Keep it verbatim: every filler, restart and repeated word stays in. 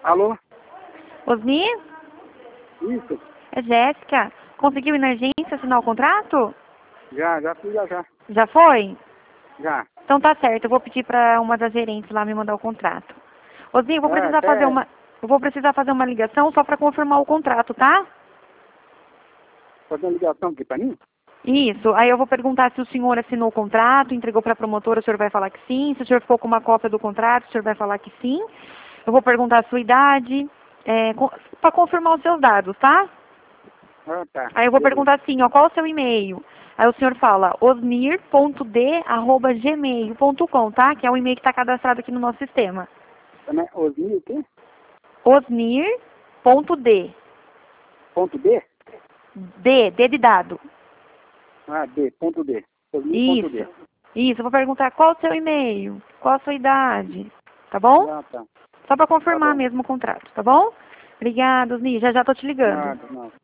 Alô? Osni? Isso? É Jéssica. Conseguiu emergência assinar o contrato? Já, já fui, já, já. Já foi? Já. Então tá certo, eu vou pedir para uma das gerentes lá me mandar o contrato. Osni, eu vou É, precisar até fazer uma. Eu vou precisar fazer uma ligação só para confirmar o contrato, tá? fazer uma ligação aqui pra mim? Isso. Aí eu vou perguntar se o senhor assinou o contrato, entregou para a promotora, o senhor vai falar que sim. Se o senhor ficou com uma cópia do contrato, o senhor vai falar que sim. Eu vou perguntar a sua idade, é, para confirmar os seus dados, tá? Ah, tá. Aí eu vou Beleza. perguntar assim, ó, qual é o seu e-mail? Aí o senhor fala osmir ponto d arroba gmail ponto com, tá? Que é o e-mail que está cadastrado aqui no nosso sistema. Também, Osni, o quê? osmir ponto d. Ponto D? D, D de dado. Ah, D, ponto D. Osni, ponto D. Isso. Isso, eu vou perguntar qual é o seu e-mail, qual a sua idade, tá bom? Ah, tá. Só para Tá confirmar bom. mesmo o contrato, tá bom? Obrigada, Osni. Já já tô te ligando. Nada, não.